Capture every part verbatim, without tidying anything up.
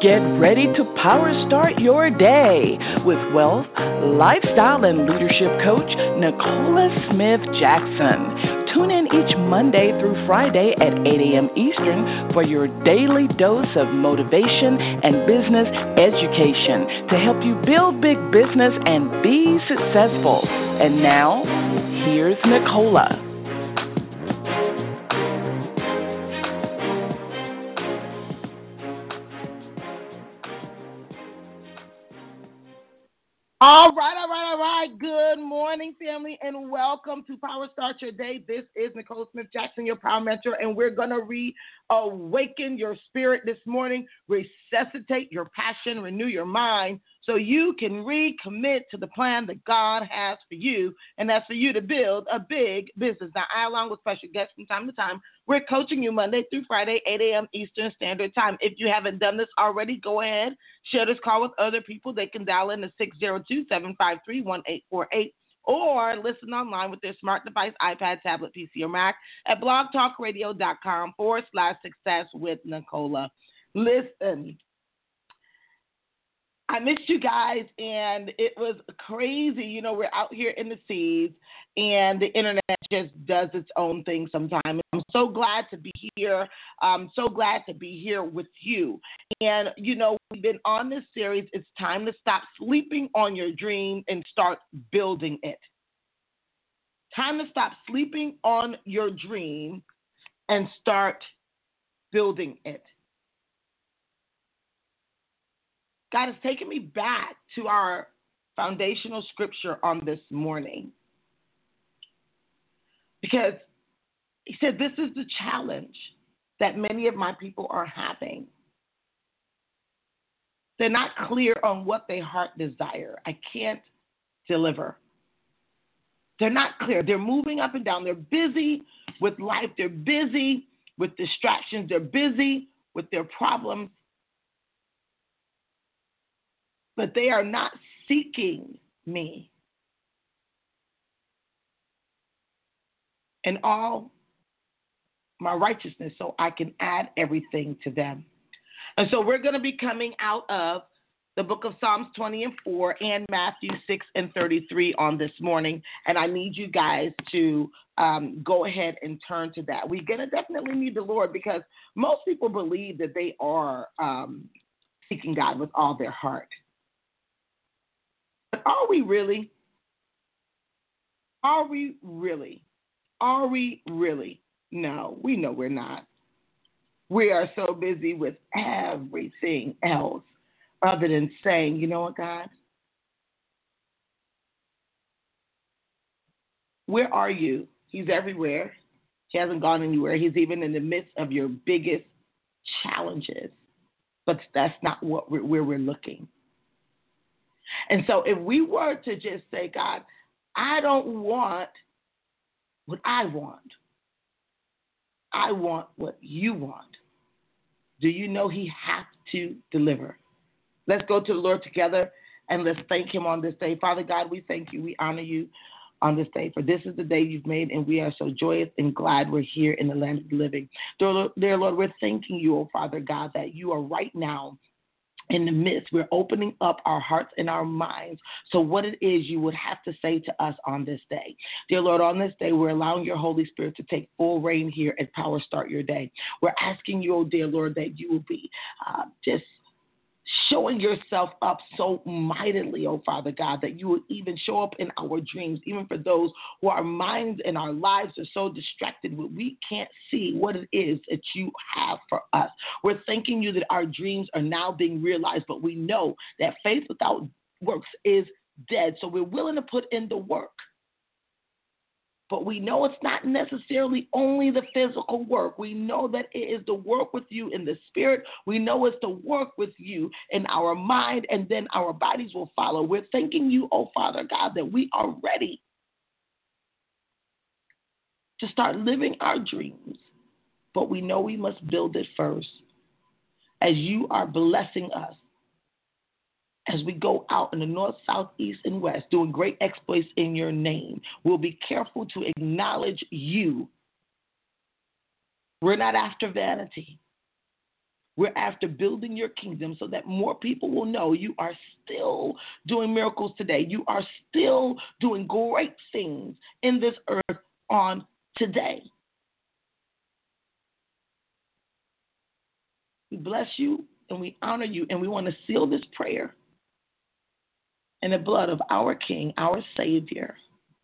Get ready to power start your day with wealth, lifestyle, and leadership coach Nicola Smith Jackson. Tune in each Monday through Friday at eight a.m. Eastern for your daily dose of motivation and business education to help you build big business and be successful. And now, here's Nicola. All right, all right, all right. Good morning, family, and welcome to Power Start Your Day. This is Nicole Smith Jackson, your Power Mentor, and we're going to reawaken your spirit this morning, resuscitate your passion, renew your mind, so you can recommit to the plan that God has for you, and that's for you to build a big business. Now, I, along with special guests from time to time, we're coaching you Monday through Friday, eight a.m. Eastern Standard Time. If you haven't done this already, go ahead, share this call with other people. They can dial in to six zero two, seven five three, one eight four eight or listen online with their smart device, iPad, tablet, P C, or Mac at blogtalkradio.com forward slash success with Nicola. Listen, I missed you guys, and it was crazy. You know, we're out here in the seas, and the internet just does its own thing sometimes. I'm so glad to be here. I'm so glad to be here with you. And, you know, we've been on this series. It's time to stop sleeping on your dream and start building it. Time to stop sleeping on your dream and start building it. God has taken me back to our foundational scripture on this morning, because he said this is the challenge that many of my people are having. They're not clear on what their heart desire. I can't deliver. They're not clear. They're moving up and down. They're busy with life. They're busy with distractions. They're busy with their problems. But they are not seeking me. And all my righteousness, so I can add everything to them. And so we're going to be coming out of the book of Psalms twenty and four and Matthew six and thirty-three on this morning. And I need you guys to um, go ahead and turn to that. We're going to definitely need the Lord, because most people believe that they are um, seeking God with all their heart. But are we really? Are we really? Are we really? No, we know we're not. We are so busy with everything else other than saying, you know what, God? Where are you? He's everywhere. He hasn't gone anywhere. He's even in the midst of your biggest challenges. But that's not what we're, where we're looking. And so if we were to just say, God, I don't want what I want. I want what you want. Do you know he has to deliver? Let's go to the Lord together and let's thank him on this day. Father God, we thank you. We honor you on this day, for this is the day you've made, and we are so joyous and glad we're here in the land of the living. Dear Lord, dear Lord, we're thanking you, oh Father God, that you are right now in the midst. We're opening up our hearts and our minds. So what it is you would have to say to us on this day. Dear Lord, on this day, we're allowing your Holy Spirit to take full reign here at Power Start Your Day. We're asking you, oh dear Lord, that you will be uh, just showing yourself up so mightily, oh Father God, that you will even show up in our dreams, even for those who our minds and our lives are so distracted with, we can't see what it is that you have for us. We're thanking you that our dreams are now being realized, but we know that faith without works is dead. So we're willing to put in the work. But we know it's not necessarily only the physical work. We know that it is the work with you in the spirit. We know it's the work with you in our mind, and then our bodies will follow. We're thanking you, oh Father God, that we are ready to start living our dreams. But we know we must build it first. As you are blessing us, as we go out in the north, south, east, and west, doing great exploits in your name, we'll be careful to acknowledge you. We're not after vanity. We're after building your kingdom so that more people will know you are still doing miracles today. You are still doing great things in this earth on today. We bless you and we honor you, and we want to seal this prayer in the blood of our King, our Savior,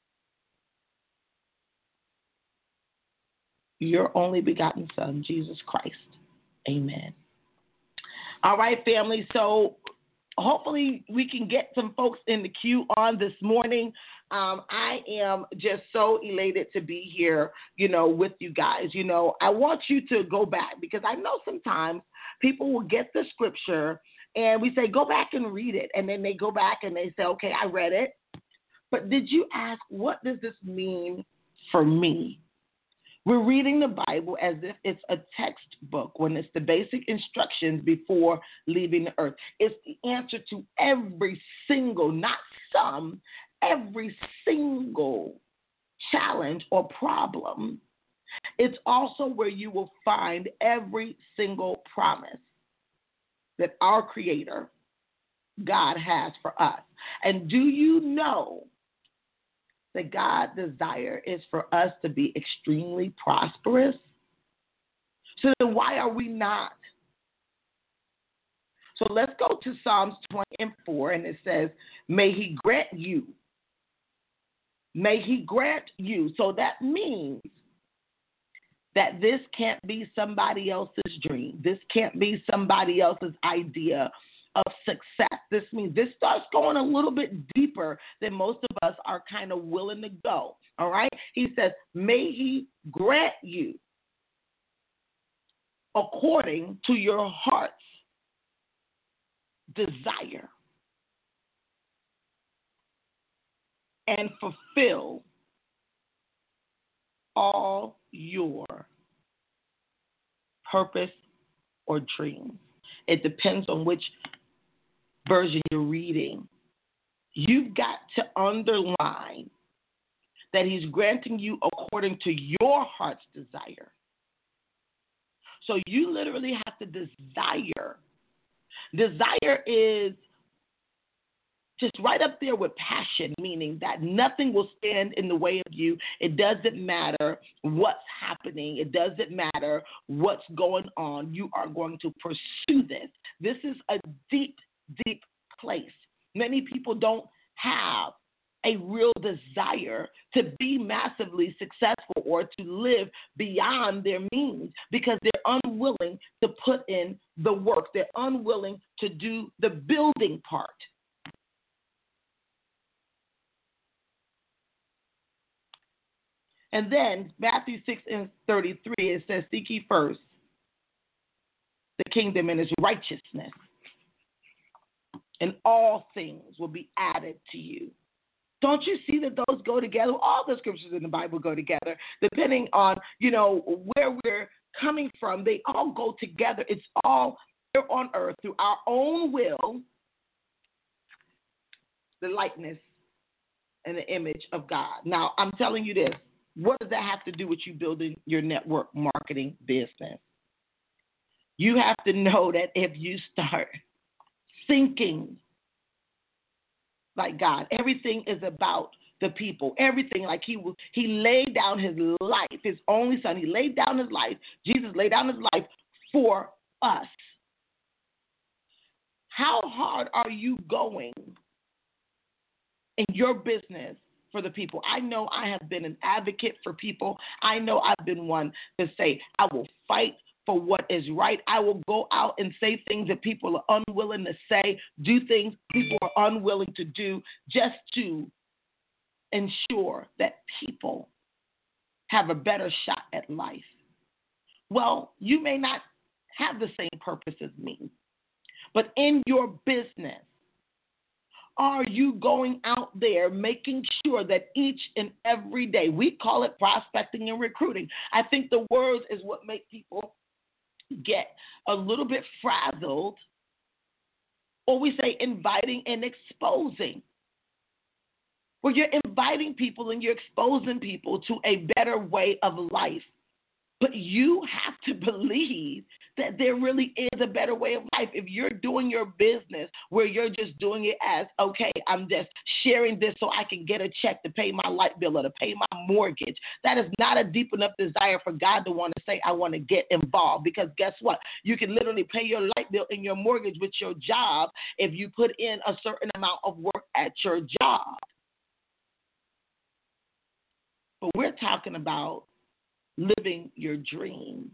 your only begotten Son, Jesus Christ. Amen. All right, family. So hopefully we can get some folks in the queue on this morning. Um, I am just so elated to be here, you know, with you guys. You know, I want you to go back, because I know sometimes people will get the scripture and we say, go back and read it. And then they go back and they say, okay, I read it. But did you ask, what does this mean for me? We're reading the Bible as if it's a textbook, when it's the basic instructions before leaving the earth. It's the answer to every single, not some, every single challenge or problem. It's also where you will find every single promise that our Creator, God, has for us. And do you know that God's desire is for us to be extremely prosperous? So then why are we not? So let's go to Psalms twenty and four, and it says, may he grant you. May he grant you. So that means that this can't be somebody else's dream. This can't be somebody else's idea of success. This means this starts going a little bit deeper than most of us are kind of willing to go. All right? He says, may he grant you according to your heart's desire and fulfill all your purpose or dreams. It depends on which version you're reading. You've got to underline that he's granting you according to your heart's desire. So you literally have to desire. Desire is just right up there with passion, meaning that nothing will stand in the way of you. It doesn't matter what's happening. It doesn't matter what's going on. You are going to pursue this. This is a deep, deep place. Many people don't have a real desire to be massively successful or to live beyond their means because they're unwilling to put in the work. They're unwilling to do the building part. And then Matthew six and thirty-three, it says, seek ye first the kingdom and his righteousness, and all things will be added to you. Don't you see that those go together? All the scriptures in the Bible go together, depending on, you know, where we're coming from. They all go together. It's all here on earth through our own will, the likeness and the image of God. Now, I'm telling you this. What does that have to do with you building your network marketing business? You have to know that if you start thinking like God, everything is about the people. Everything, like he he laid down his life, his only son. He laid down his life. Jesus laid down his life for us. How hard are you going in your business for the people? I know I have been an advocate for people. I know I've been one to say, I will fight for what is right. I will go out and say things that people are unwilling to say, do things people are unwilling to do, just to ensure that people have a better shot at life. Well, you may not have the same purpose as me, but in your business, are you going out there making sure that each and every day, we call it prospecting and recruiting. I think the words is what make people get a little bit frazzled, or we say inviting and exposing. Where you're inviting people and you're exposing people to a better way of life. But you have to believe that there really is a better way of life. If you're doing your business where you're just doing it as, okay, I'm just sharing this so I can get a check to pay my light bill or to pay my mortgage, that is not a deep enough desire for God to want to say, I want to get involved. Because guess what? You can literally pay your light bill and your mortgage with your job if you put in a certain amount of work at your job. But we're talking about living your dream.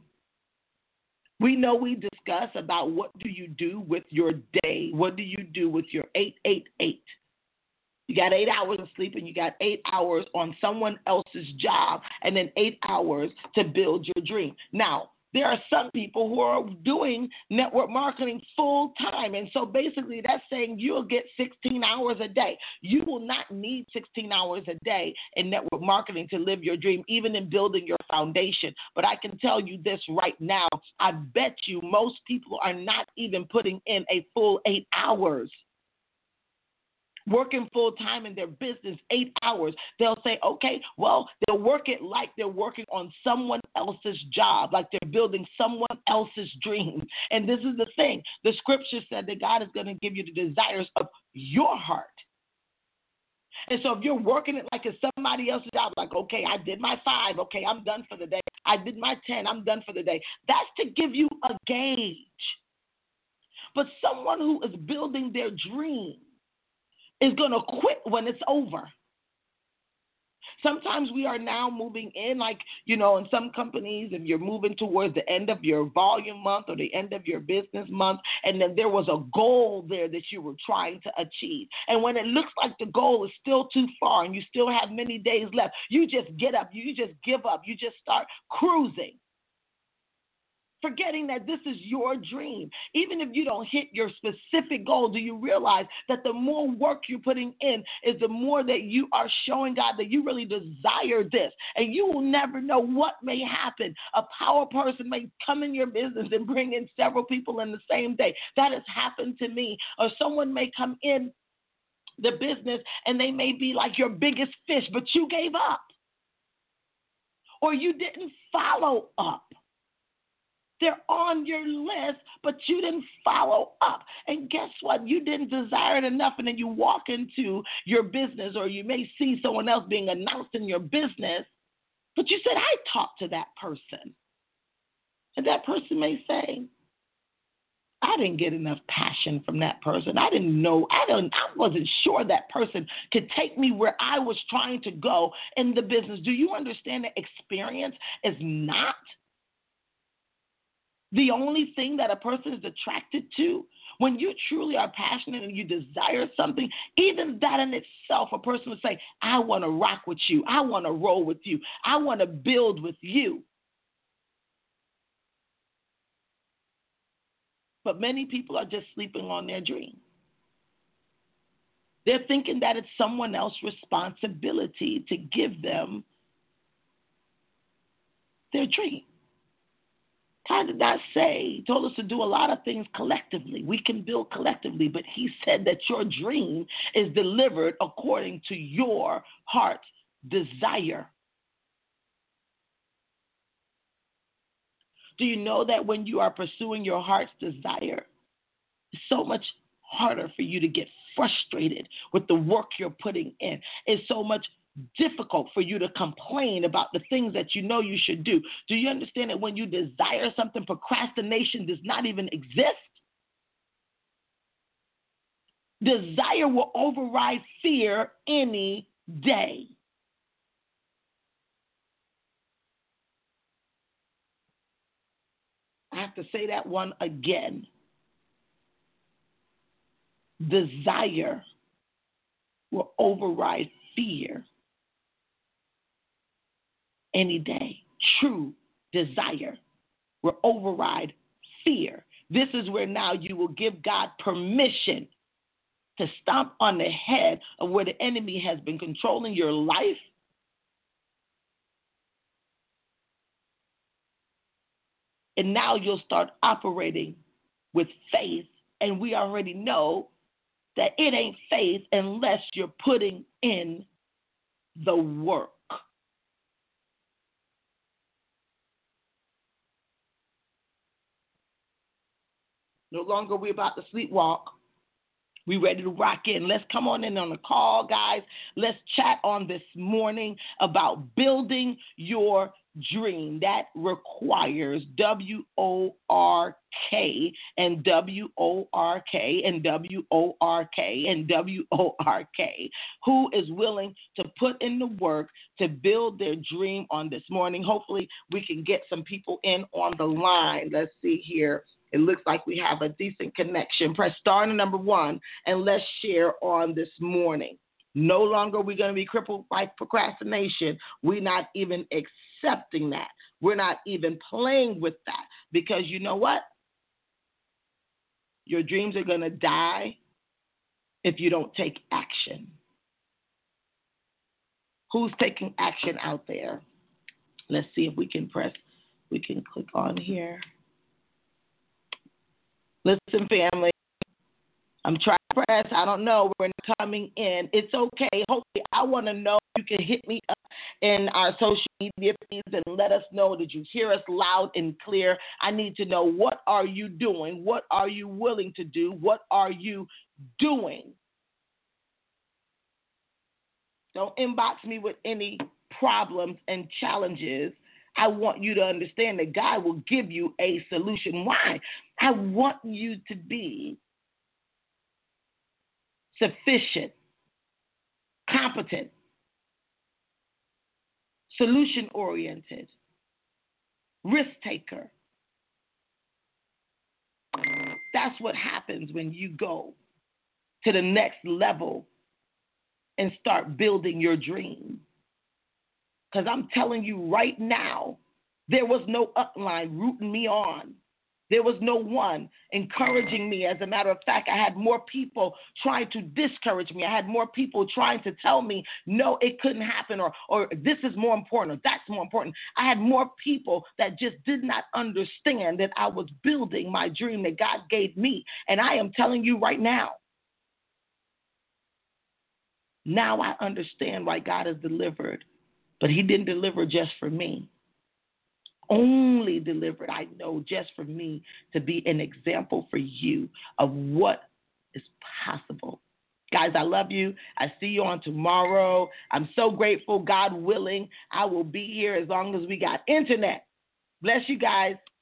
We know we discuss about what do you do with your day? What do you do with your eight eight eight? You got eight hours of sleep and you got eight hours on someone else's job and then eight hours to build your dream. Now, there are some people who are doing network marketing full time. And so basically that's saying you'll get sixteen hours a day. You will not need sixteen hours a day in network marketing to live your dream, even in building your foundation. But I can tell you this right now. I bet you most people are not even putting in a full eight hours. Working full time in their business, eight hours. They'll say, okay, well, they'll work it like they're working on someone else's job, like they're building someone else's dream. And this is the thing. The scripture said that God is going to give you the desires of your heart. And so if you're working it like it's somebody else's job, like, okay, I did my five. Okay, I'm done for the day. I did my ten. I'm done for the day. That's to give you a gauge. But someone who is building their dream is going to quit when it's over. Sometimes we are now moving in, like, you know, in some companies, if you're moving towards the end of your volume month or the end of your business month, and then there was a goal there that you were trying to achieve. And when it looks like the goal is still too far and you still have many days left, you just get up, you just give up, you just start cruising, forgetting that this is your dream. Even if you don't hit your specific goal, do you realize that the more work you're putting in is the more that you are showing God that you really desire this? And you will never know what may happen. A power person may come in your business and bring in several people in the same day. That has happened to me. Or someone may come in the business and they may be like your biggest fish, but you gave up. Or you didn't follow up. They're on your list, but you didn't follow up. And guess what? You didn't desire it enough, and then you walk into your business, or you may see someone else being announced in your business, but you said, I talked to that person. And that person may say, I didn't get enough passion from that person. I didn't know, I don't, I wasn't sure that person could take me where I was trying to go in the business. Do you understand that experience is not the only thing that a person is attracted to? When you truly are passionate and you desire something, even that in itself, a person would say, I want to rock with you. I want to roll with you. I want to build with you. But many people are just sleeping on their dream. They're thinking that it's someone else's responsibility to give them their dream. God did not say, he told us to do a lot of things collectively. We can build collectively, but he said that your dream is delivered according to your heart's desire. Do you know that when you are pursuing your heart's desire, it's so much harder for you to get frustrated with the work you're putting in? It's so much difficult for you to complain about the things that you know you should do. Do you understand that when you desire something, procrastination does not even exist? Desire will override fear any day. I have to say that one again. Desire will override fear any day. True desire will override fear. This is where now you will give God permission to stomp on the head of where the enemy has been controlling your life. And now you'll start operating with faith. And we already know that it ain't faith unless you're putting in the work. No longer we about to sleepwalk. We ready to rock in. Let's come on in on the call, guys. Let's chat on this morning about building your dream. That requires W O R K and W O R K and W O R K and W O R K. Who is willing to put in the work to build their dream on this morning? Hopefully we can get some people in on the line. Let's see here. It looks like we have a decent connection. Press star and number one, and let's share on this morning. No longer are we going to be crippled by procrastination. We're not even accepting that. We're not even playing with that, because you know what? Your dreams are going to die if you don't take action. Who's taking action out there? Let's see if we can press, we can click on here. Listen, family, I'm trying to press. I don't know. We're not coming in. It's okay. Hopefully, I want to know. You can hit me up in our social media feeds and let us know that you hear us loud and clear. I need to know, what are you doing? What are you willing to do? What are you doing? Don't inbox me with any problems and challenges. I want you to understand that God will give you a solution. Why? I want you to be sufficient, competent, solution-oriented, risk-taker. That's what happens when you go to the next level and start building your dream. Because I'm telling you right now, there was no upline rooting me on. There was no one encouraging me. As a matter of fact, I had more people trying to discourage me. I had more people trying to tell me, no, it couldn't happen, or, or this is more important, or that's more important. I had more people that just did not understand that I was building my dream that God gave me. And I am telling you right now, now I understand why God has delivered. But he didn't deliver just for me. Only delivered, I know, just for me to be an example for you of what is possible. Guys, I love you. I see you on tomorrow. I'm so grateful. God willing, I will be here as long as we got internet. Bless you guys.